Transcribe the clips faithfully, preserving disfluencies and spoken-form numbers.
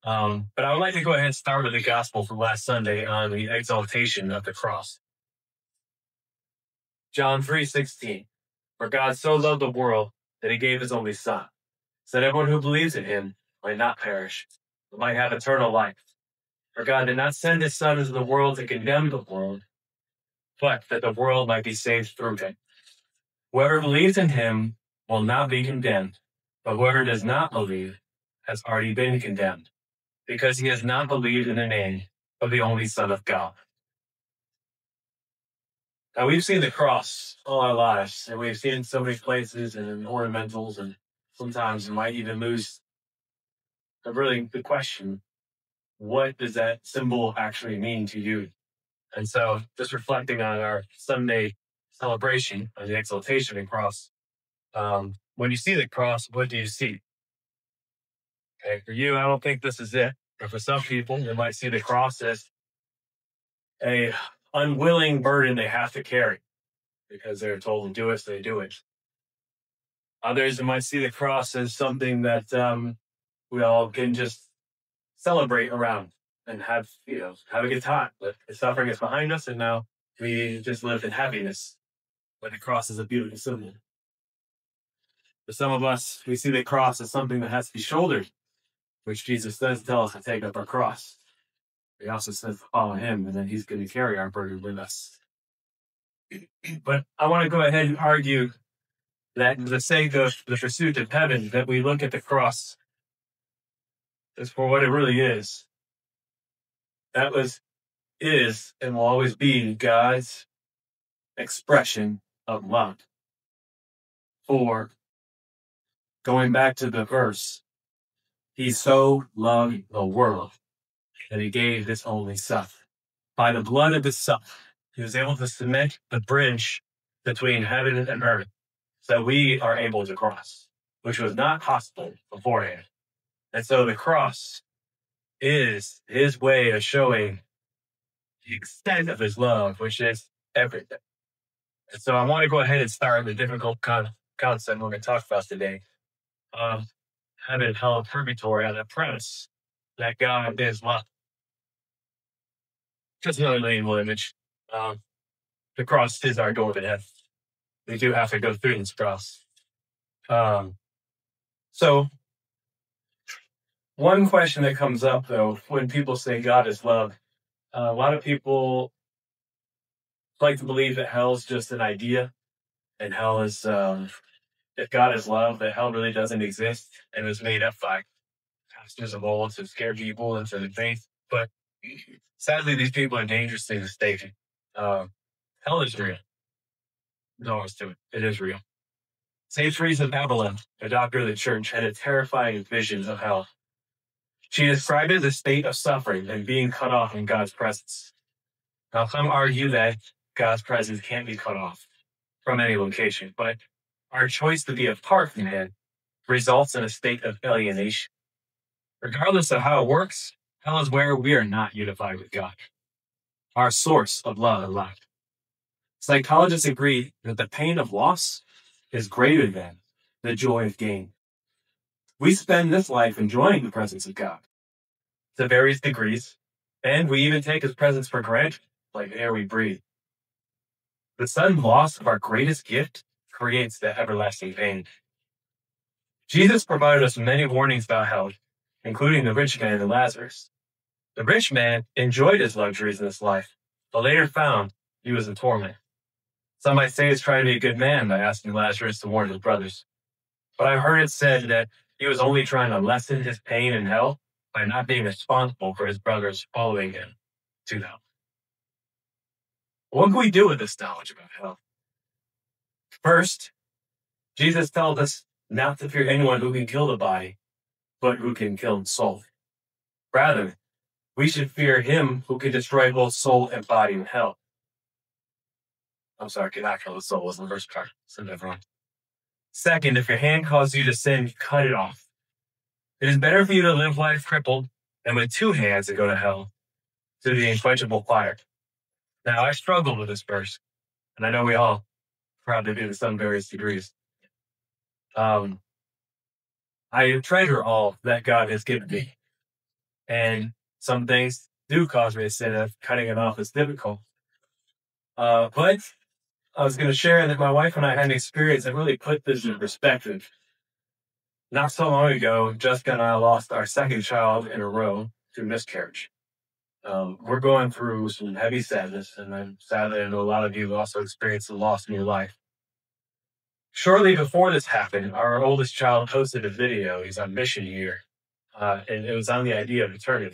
Um, but I would like to go ahead and start with the gospel from last Sunday on the exaltation of the cross. John three sixteen. For God so loved the world that he gave his only Son, so that everyone who believes in him might not perish, but might have eternal life. For God did not send his Son into the world to condemn the world, but that the world might be saved through him. Whoever believes in him will not be condemned, but whoever does not believe has already been condemned, because he has not believed in the name of the only Son of God. Now, we've seen the cross all our lives, and we've seen it in so many places and in ornamentals, and sometimes we might even lose the really the question, what does that symbol actually mean to you? And so, just reflecting on our Sunday celebration of the exaltation of the cross, um, when you see the cross, what do you see? Okay, for you, I don't think this is it. But for some people, they might see the cross as a unwilling burden they have to carry because they're told to do it, so they do it. Others might see the cross as something that um, we all can just celebrate around and have, you know, have a good time. But the suffering is behind us, and now we just live in happiness. But the cross is a beautiful symbol. For some of us, we see the cross as something that has to be shouldered, which Jesus does tell us to take up our cross. He also says to follow him, and then he's going to carry our burden with us. But I want to go ahead and argue that for the sake of the pursuit of heaven, that we look at the cross as for what it really is. That was, is, and will always be God's expression of love. For, going back to the verse, he so loved the world that he gave his only Son. By the blood of his Son, he was able to cement the bridge between heaven and earth, so we are able to cross, which was not possible beforehand. And so the cross is his way of showing the extent of his love, which is everything. And so I want to go ahead and start the difficult con- concept we're going to talk about today. Um, heaven, hell, and purgatory on the premise that God is love. Just another label image. Um, the cross is our door to heaven. We do have to go through this cross. Um, so, one question that comes up, though, when people say God is love, uh, a lot of people like to believe that hell is just an idea, and hell is, um, if God is love, that hell really doesn't exist, and was made up by pastors of old to scare people into the faith. But sadly, these people are dangerously mistaken. Um, hell is real. There's always to it. It is real. Saint Teresa of Avila, a doctor of the church, had a terrifying vision of hell. She described it as a state of suffering and being cut off in God's presence. Now, some argue that God's presence can't be cut off from any location, but our choice to be apart from Him results in a state of alienation. Regardless of how it works, hell is where we are not unified with God, our source of love and life. Psychologists agree that the pain of loss is greater than the joy of gain. We spend this life enjoying the presence of God to various degrees, and we even take His presence for granted, like air we breathe. The sudden loss of our greatest gift creates that everlasting pain. Jesus provided us many warnings about hell, including the rich man and Lazarus. The rich man enjoyed his luxuries in this life, but later found he was in torment. Some might say he's trying to be a good man by asking Lazarus to warn his brothers. But I've heard it said that he was only trying to lessen his pain in hell by not being responsible for his brothers following him to hell. What can we do with this knowledge about hell? First, Jesus tells us not to fear anyone who can kill the body, but who can kill the soul. Rather, we should fear him who can destroy both soul and body in hell. I'm sorry, cannot kill the soul was the first part. Said that wrong. Second, if your hand causes you to sin, cut it off. It is better for you to live life crippled than with two hands and go to hell, to the unquenchable fire. Now, I struggled with this verse, and I know we all probably do to some various degrees. Um, I treasure all that God has given me. And some things do cause me to say that cutting it off is difficult. Uh, but I was going to share that my wife and I had an experience that really put this in perspective. Not so long ago, Jessica and I lost our second child in a row to miscarriage. Um, we're going through some heavy sadness, and I'm sadly, I know a lot of you have also experienced the loss in your life. Shortly before this happened, our oldest child posted a video. He's on mission year, uh, and it was on the idea of eternity.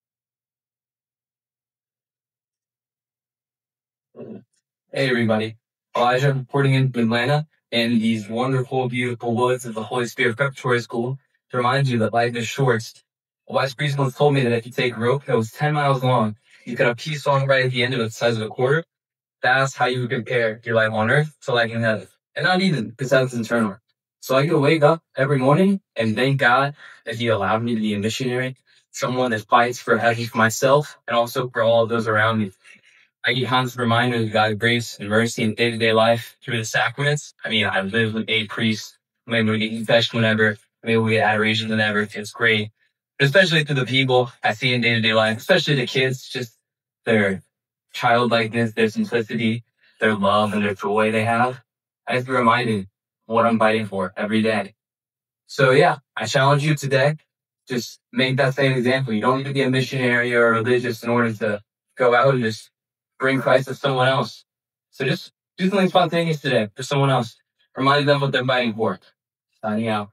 Hey everybody, Elijah reporting in from Atlanta in these wonderful, beautiful woods of the Holy Spirit Preparatory School to remind you that life is short. A wise priest once told me that if you take a rope that was ten miles long, you cut a piece along right at the end of it the size of a quarter, that's how you would compare your life on earth to life in heaven. And not even, because that's eternal. So I can wake up every morning and thank God that He allowed me to be a missionary, someone that fights for heaven for myself and also for all of those around me. I get constant reminders of God's grace and mercy in day-to-day life through the sacraments. I mean, I live with a priest. I'm able to get confession whenever. I'm able to get adoration whenever. It's great. But especially through the people I see in day-to-day life, especially the kids, just their childlikeness, their simplicity, their love, and their joy they have. I just be reminded of what I'm fighting for every day. So yeah, I challenge you today. Just make that same example. You don't need to be a missionary or religious in order to go out and just bring Christ to someone else. So just do something spontaneous today for someone else. Remind them what they're fighting for. Signing out.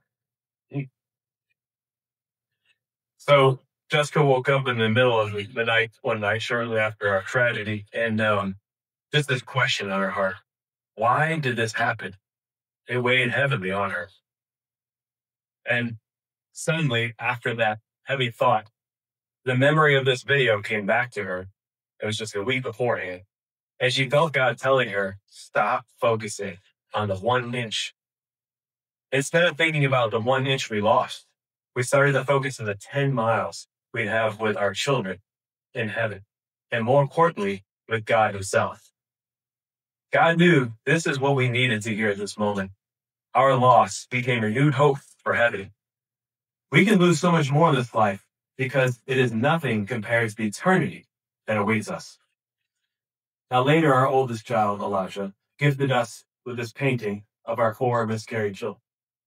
So Jessica woke up in the middle of the night one night shortly after our tragedy, and um, just this question on her heart: why did this happen? It weighed heavily on her. And suddenly, after that heavy thought, the memory of this video came back to her. It was just a week beforehand. And she felt God telling her, stop focusing on the one inch. Instead of thinking about the one inch we lost, we started to focus on the ten miles we'd have with our children in heaven. And more importantly, with God Himself. God knew this is what we needed to hear at this moment. Our loss became renewed hope for heaven. We can lose so much more in this life because it is nothing compared to the eternity that awaits us. Now later, our oldest child, Elijah, gifted us with this painting of our four miscarried children.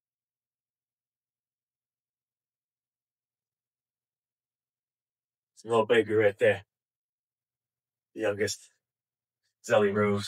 It's a little baby right there. The youngest, Zelly Rose.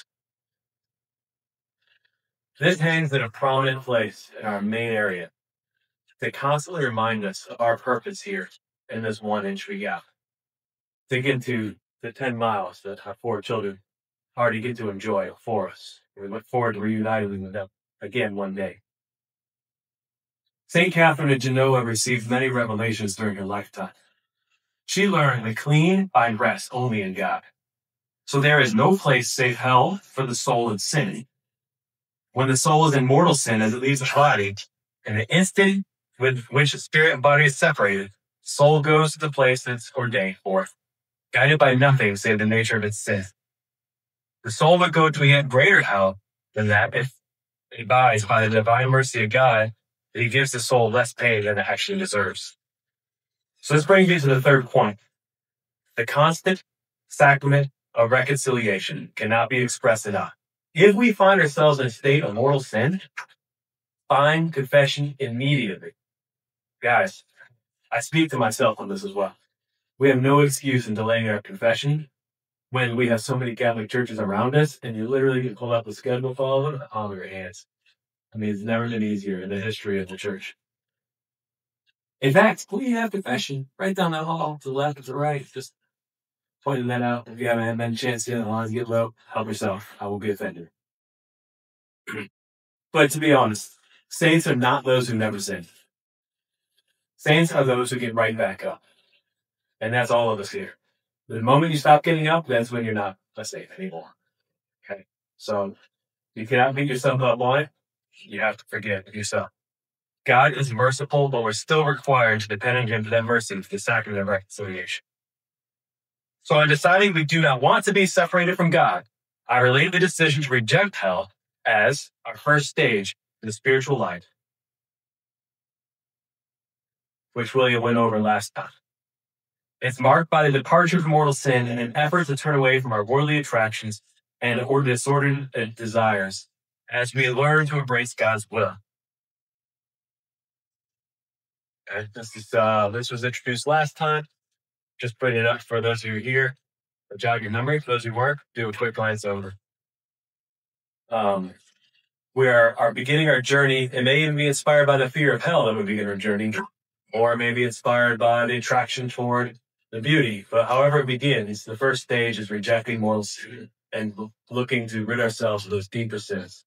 This hangs in a prominent place in our main area to constantly remind us of our purpose here in this one inch we got. To get to the ten miles that our four children already get to enjoy for us. We look forward to reuniting with them again one day. Saint Catherine of Genoa received many revelations during her lifetime. She learned that clean find rest only in God. So there is no place save hell for the soul in sin. When the soul is in mortal sin as it leaves the body, in the instant with which the spirit and body is separated, soul goes to the place that's ordained for, guided by nothing save the nature of its sin. The soul would go to a yet greater hell than that if it abides by the divine mercy of God that He gives the soul less pain than it actually deserves. So this brings me to the third point. The constant sacrament of reconciliation cannot be expressed enough. If we find ourselves in a state of mortal sin, find confession immediately. Guys, I speak to myself on this as well. We have no excuse in delaying our confession when we have so many Catholic churches around us, and you literally can pull up the schedule for all of them on your hands. I mean, it's never been easier in the history of the church. In fact, we have confession right down the hall to the left and to the right. Just pointing that out. If you haven't had a chance yet, the lines get low, help yourself. I will be offended. But to be honest, saints are not those who never sin. Saints are those who get right back up. And that's all of us here. The moment you stop getting up, that's when you're not a saint anymore. Okay? So you cannot beat yourself up on it. You have to forgive yourself. God is merciful, but we're still required to depend on Him for that mercy for the sacrament of reconciliation. So in deciding we do not want to be separated from God, I relate the decision to reject hell as our first stage in the spiritual life, which William went over last time. It's marked by the departure from mortal sin and an effort to turn away from our worldly attractions and or disordered uh, desires as we learn to embrace God's will. Okay, this is uh, this was introduced last time. Just putting it up for those of you here. Jog your memory. For those who weren't, do a quick glance over. Um, we are, are beginning our journey. It may even be inspired by the fear of hell that we begin our journey, or maybe inspired by the attraction toward the beauty. But however it begins, the first stage is rejecting mortal sin and looking to rid ourselves of those deeper sins.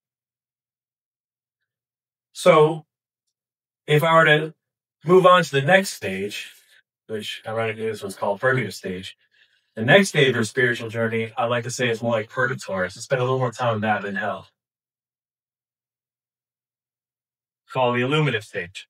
So, if I were to move on to the next stage, which ironically this one's called purgative stage, the next stage of our spiritual journey, I like to say is more like purgatory. So spend a little more time on that than hell. Called the illuminative stage.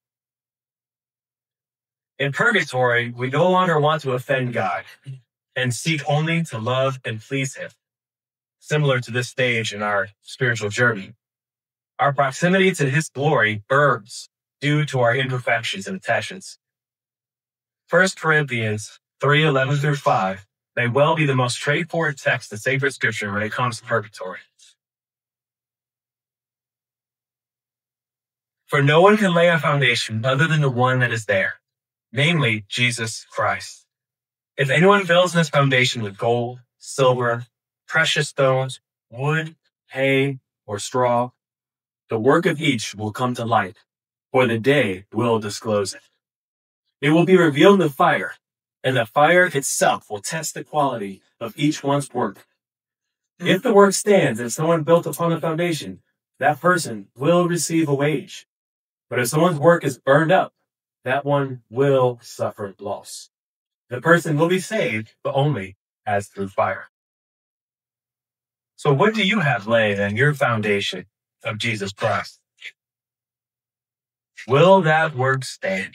In purgatory, we no longer want to offend God and seek only to love and please Him. Similar to this stage in our spiritual journey, our proximity to His glory burns due to our imperfections and attachments. First Corinthians three eleven through five may well be the most straightforward text in sacred scripture when it comes to purgatory. For no one can lay a foundation other than the one that is there, namely Jesus Christ. If anyone builds this foundation with gold, silver, precious stones, wood, hay, or straw, the work of each will come to light, for the day will disclose it. It will be revealed in the fire, and the fire itself will test the quality of each one's work. If the work stands and someone built upon the foundation, that person will receive a wage. But if someone's work is burned up, that one will suffer loss. The person will be saved, but only as through fire. So what do you have laying on your foundation of Jesus Christ? Will that work stand?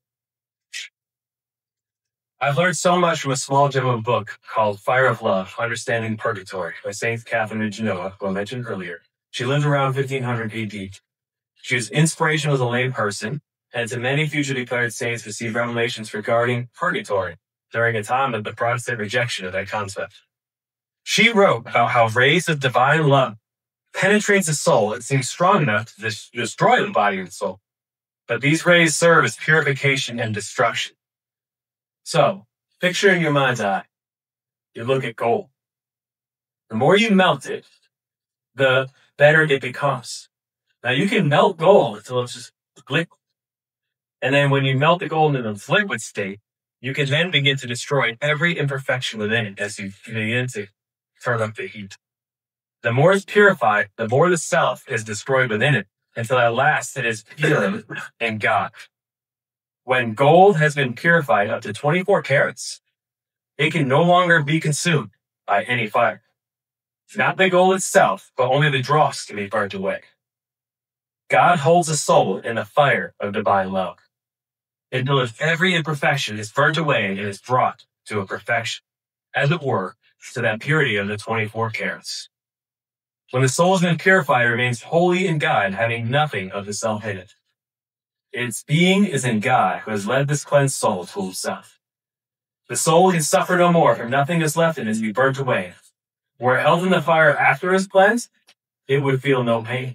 I've learned so much from a small gem of a book called Fire of Love, Understanding Purgatory by Saint Catherine of Genoa, who I mentioned earlier. She lived around fifteen hundred A D. She was inspirational as a lay person, and to many future declared saints received revelations regarding purgatory during a time of the Protestant rejection of that concept. She wrote about how rays of divine love penetrates the soul and seems strong enough to dis- destroy the body and the soul. But these rays serve as purification and destruction. So, picture in your mind's eye, you look at gold. The more you melt it, the better it becomes. Now, you can melt gold until it's just liquid. And then when you melt the gold in its liquid state, you can then begin to destroy every imperfection within it as you begin to turn up the heat. The more it's purified, the more the self is destroyed within it, until at last it is pure in God. When gold has been purified up to twenty-four carats, it can no longer be consumed by any fire. Not the gold itself, but only the dross can be burnt away. God holds the soul in the fire of divine love, until if every imperfection is burnt away and is brought to a perfection, as it were, to that purity of the twenty-four carats. When the soul has been purified, it remains holy in God, having nothing of the self in it. Its being is in God, who has led this cleansed soul to Himself. The soul can suffer no more, for nothing is left in it to be burnt away. Were it held in the fire after it is cleansed, it would feel no pain.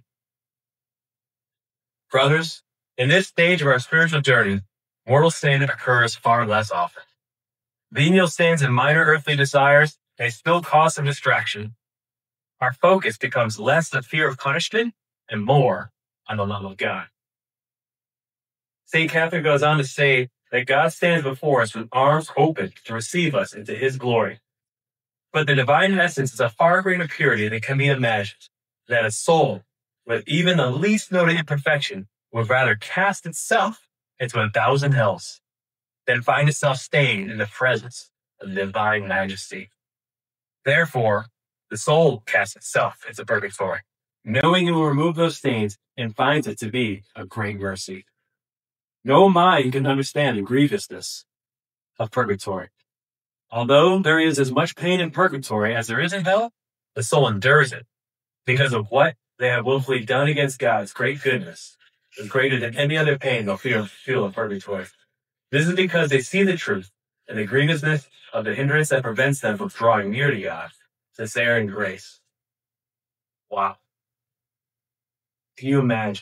Brothers, in this stage of our spiritual journey, mortal sin occurs far less often. Venial sins and minor earthly desires may still cause some distraction. Our focus becomes less the fear of punishment and more on the love of God. Saint Catherine goes on to say that God stands before us with arms open to receive us into His glory. But the divine essence is a far greater purity than can be imagined, that a soul with even the least note of imperfection would rather cast itself into a thousand hells than find itself staying in the presence of the divine majesty. Therefore, the soul casts itself into purgatory, knowing it will remove those stains and finds it to be a great mercy. No mind can understand the grievousness of purgatory. Although there is as much pain in purgatory as there is in hell, the soul endures it because of what they have willfully done against God's great goodness is greater than any other pain they'll feel, feel in purgatory. This is because they see the truth and the grievousness of the hindrance that prevents them from drawing near to God, since they are in grace. Wow. Can you imagine?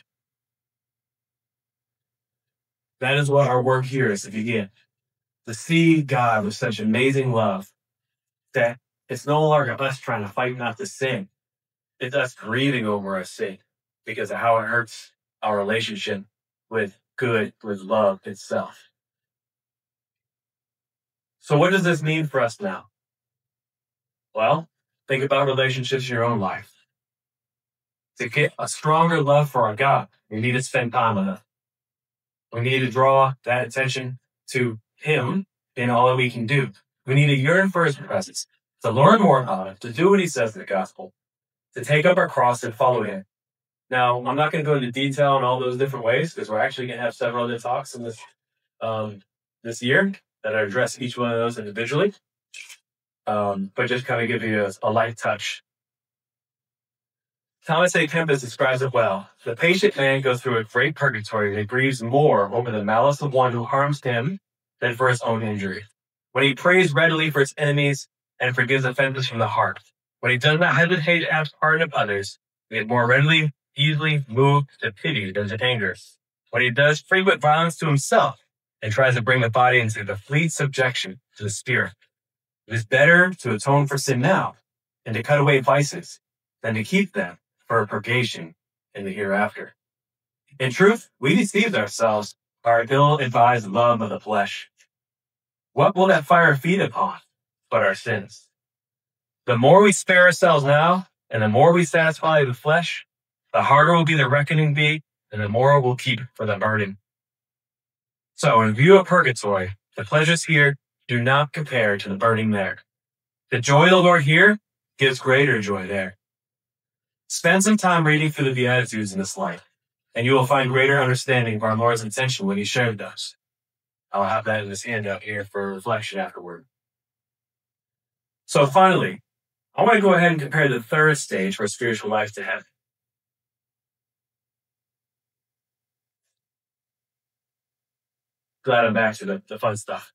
That is what our work here is to begin. To see God with such amazing love that it's no longer us trying to fight not to sin. It's us grieving over our sin because of how it hurts our relationship with good, with love itself. So what does this mean for us now? Well, think about relationships in your own life. To get a stronger love for our God, we need to spend time with Him. We need to draw that attention to Him in all that we can do. We need to yearn for His presence, to learn more about Him, to do what He says in the gospel, to take up our cross and follow Him. Now, I'm not going to go into detail on all those different ways because we're actually going to have several other talks in this um, this year that address each one of those individually. Um, but just kind of give you a, a light touch. Thomas A. Kempis describes it well. The patient man goes through a great purgatory and he grieves more over the malice of one who harms him than for his own injury. When he prays readily for his enemies and forgives offenses from the heart, when he does not hesitate to ask pardon of others, he is more readily, easily moved to pity than to anger. When he does frequent violence to himself and tries to bring the body into complete subjection to the spirit, it is better to atone for sin now and to cut away vices than to keep them for a purgation in the hereafter. In truth, we deceive ourselves by our ill-advised love of the flesh. What will that fire feed upon but our sins? The more we spare ourselves now, and the more we satisfy the flesh, the harder will be the reckoning be, and the more we'll keep for the burden. So, in view of purgatory, the pleasures here do not compare to the burning there. The joy of the Lord here gives greater joy there. Spend some time reading through the Beatitudes in this light, and you will find greater understanding of our Lord's intention when He shared those. I'll have that in this handout here for reflection afterward. So finally, I want to go ahead and compare the third stage for spiritual life to heaven. Glad I'm back to the, the fun stuff.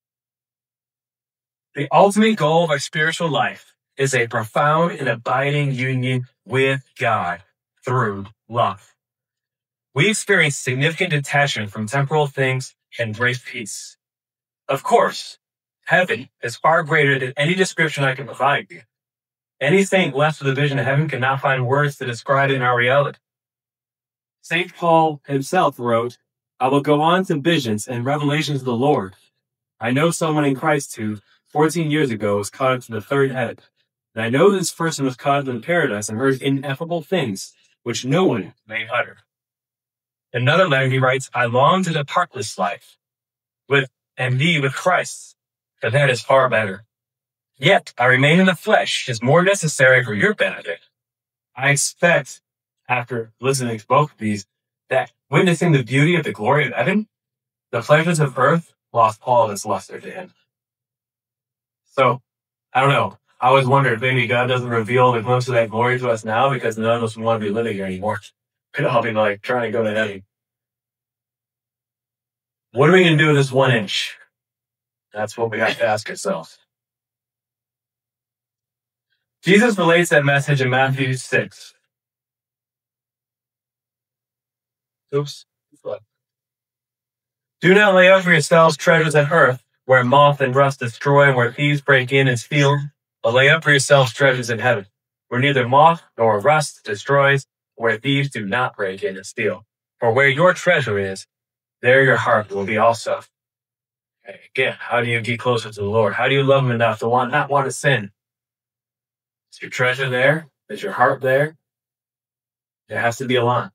The ultimate goal of our spiritual life is a profound and abiding union with God through love. We experience significant detachment from temporal things and great peace. Of course, heaven is far greater than any description I can provide you. Any saint blessed with a vision of heaven cannot find words to describe it in our reality. Saint Paul himself wrote, "I will go on to visions and revelations of the Lord. I know someone in Christ who, fourteen years ago, was caught up to the third heaven. And I know this person was caught up in paradise and heard ineffable things, which no one may utter." In another letter he writes, "I long to depart this life with and be with Christ, for that is far better. Yet I remain in the flesh is more necessary for your benefit." I expect, after listening to both of these, that witnessing the beauty of the glory of heaven, the pleasures of earth lost all of its luster to him. So, I don't know. I always wonder if maybe God doesn't reveal the glimpse of that glory to us now because none of us want to be living here anymore. Could all be like trying to go to heaven. What are we going to do with this one inch? That's what we have to ask ourselves. Jesus relates that message in Matthew six. Oops. "Do not lay up for yourselves treasures on earth, where moth and rust destroy and where thieves break in and steal, but lay up for yourselves treasures in heaven, where neither moth nor rust destroys, where thieves do not break in and steal. For where your treasure is, there your heart will be also." Okay, again, how do you get closer to the Lord? How do you love Him enough to want not want to sin? Is your treasure there? Is your heart there? There has to be a line.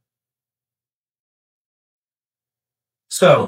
So,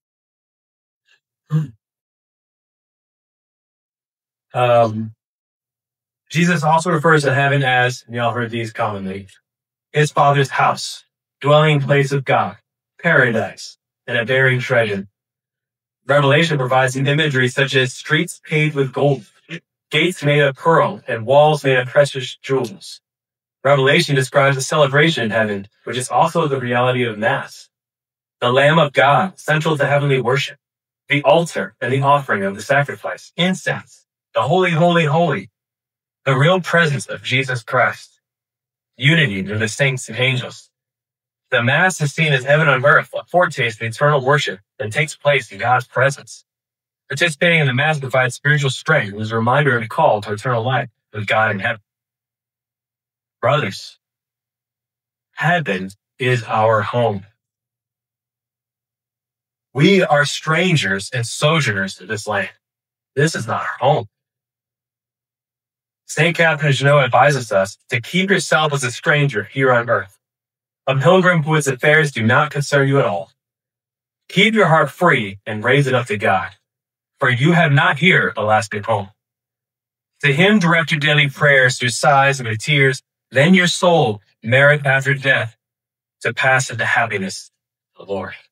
um, Jesus also refers to heaven as, and y'all heard these commonly, His Father's house, dwelling place of God, paradise, and a buried treasure. Revelation provides an imagery such as streets paved with gold, gates made of pearl, and walls made of precious jewels. Revelation describes a celebration in heaven, which is also the reality of Mass. The Lamb of God, central to heavenly worship. the altar and the offering of the sacrifice, incense, the holy, holy, holy, the real presence of Jesus Christ, unity with the saints and angels. The Mass is seen as heaven on earth, a foretaste of eternal worship that takes place in God's presence. Participating in the Mass provides spiritual strength and is a reminder of the call to eternal life with God in heaven. Brothers, heaven is our home. We are strangers and sojourners to this land. This is not our home. Saint Catherine of Genoa advises us to keep yourself as a stranger here on earth, a pilgrim whose affairs do not concern you at all. Keep your heart free and raise it up to God, for you have not here a lasting home. To him direct your daily prayers through sighs and with tears, then your soul merit after death to pass into happiness of the Lord.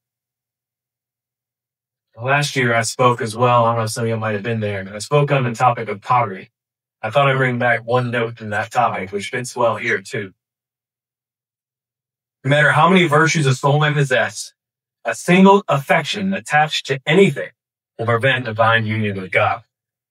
Last year I spoke as well, I don't know if some of you might have been there, but I spoke on the topic of poverty. I thought I'd bring back one note from that topic, which fits well here too. No matter how many virtues a soul may possess, a single affection attached to anything will prevent divine union with God.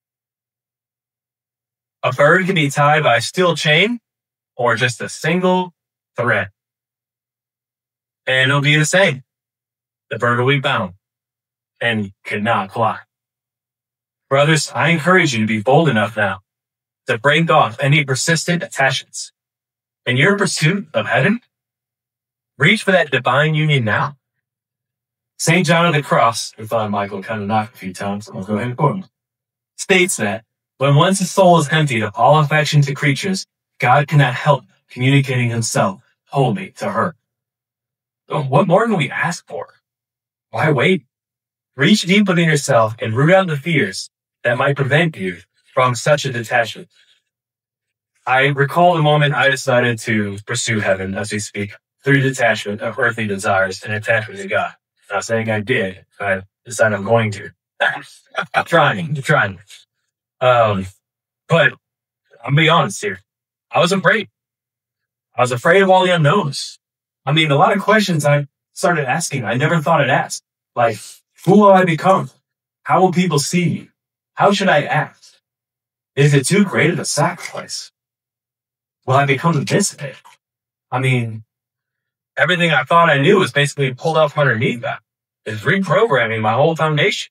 A bird can be tied by a steel chain or just a single thread, and it'll be the same. The bird will be bound and cannot fly. Brothers, I encourage you to be bold enough now to break off any persistent attachments. In your pursuit of heaven, reach for that divine union now. Saint John of the Cross, who thought Michael kind of knocked a few times, I'll go ahead and quote him, states that when once the soul is emptied of all affection to creatures, God cannot help communicating himself wholly to her. So what more can we ask for? Why wait? Reach deep within yourself and root out the fears that might prevent you from such a detachment. I recall the moment I decided to pursue heaven, as we speak, through detachment of earthly desires and attachment to God. I'm not saying I did, but I decided I'm going to. I'm trying, I'm trying. Um, but I'm gonna be honest here. I was afraid. I was afraid of all the unknowns. I mean, a lot of questions I started asking, I never thought I'd ask. Like, who will I become? How will people see me? How should I act? Is it too great of a sacrifice? Will I become invincible? I mean, everything I thought I knew was basically pulled out from underneath that. It's reprogramming my whole foundation.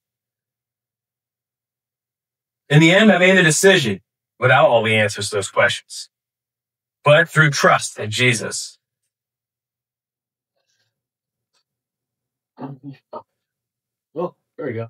In the end, I made a decision without all the answers to those questions, but through trust in Jesus. Oh, there we go.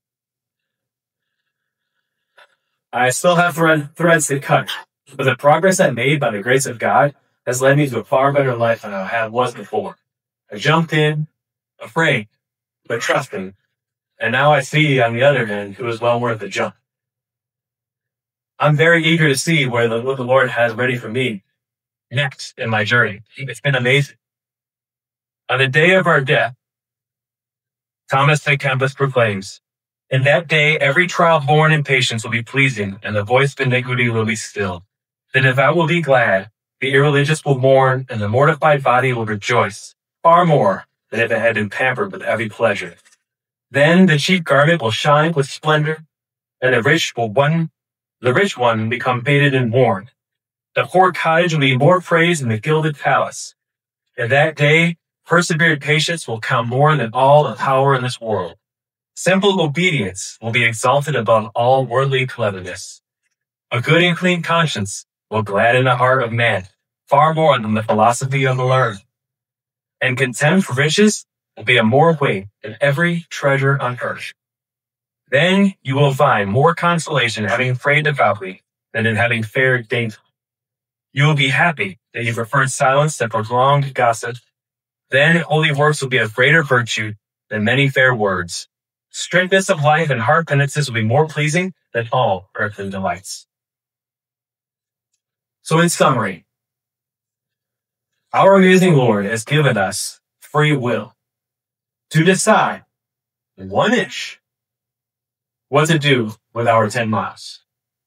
I still have thread, threads to cut, but the progress I made by the grace of God has led me to a far better life than I had was before. I jumped in, afraid, but trusting, and now I see on the other end it was well worth the jump. I'm very eager to see where the, what the Lord has ready for me next in my journey. It's been amazing. On the day of our death, Thomas à Kempis proclaims, in that day every trial born in patience will be pleasing, and the voice of iniquity will be stilled. The devout will be glad, the irreligious will mourn, and the mortified body will rejoice, far more than if it had been pampered with every pleasure. Then the cheap garment will shine with splendor, and the rich will one, the rich one become faded and worn. The poor cottage will be more praised than the gilded palace. In that day, persevered patience will count more than all the power in this world. Simple obedience will be exalted above all worldly cleverness. A good and clean conscience will gladden the heart of man, far more than the philosophy of the learned. And contempt for riches will be a more weight than every treasure on earth. Then you will find more consolation in having prayed devoutly than in having fared daintily. You will be happy that you preferred silence to prolonged gossip. Then holy works will be of greater virtue than many fair words. Strictness of life and heart penances will be more pleasing than all earthly delights. So in summary, our amazing Lord has given us free will to decide one inch what to do with our ten miles.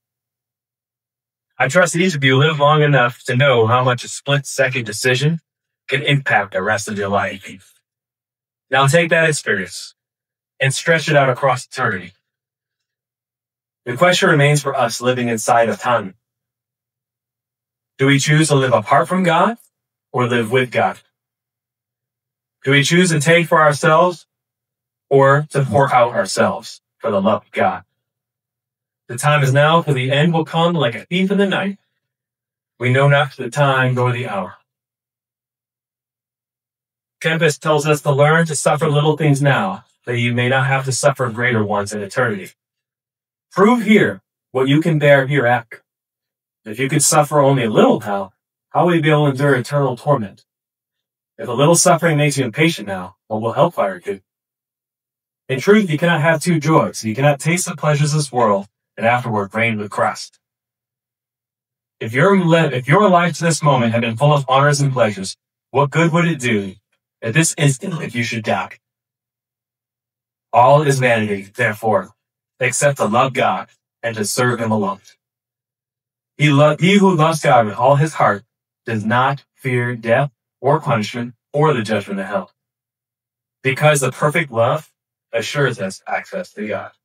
I trust each of you live long enough to know how much a split-second decision can impact the rest of your life. Now take that experience and stretch it out across eternity. The question remains for us living inside of time. Do we choose to live apart from God or live with God? Do we choose to take for ourselves or to pour out ourselves for the love of God? The time is now, for the end will come like a thief in the night. We know not the time nor the hour. Kempis tells us to learn to suffer little things now, that you may not have to suffer greater ones in eternity. Prove here what you can bear hereafter. If you can suffer only a little now, how will you be able to endure eternal torment? If a little suffering makes you impatient now, what will hellfire do? In truth, you cannot have two joys. You cannot taste the pleasures of this world and afterward reign with Christ. If your, li- if your life to this moment had been full of honors and pleasures, what good would it do at this instant if you should die? All is vanity, therefore, except to love God and to serve Him alone. He, lo- he who loves God with all his heart does not fear death or punishment or the judgment of hell, because the perfect love assures us access to God.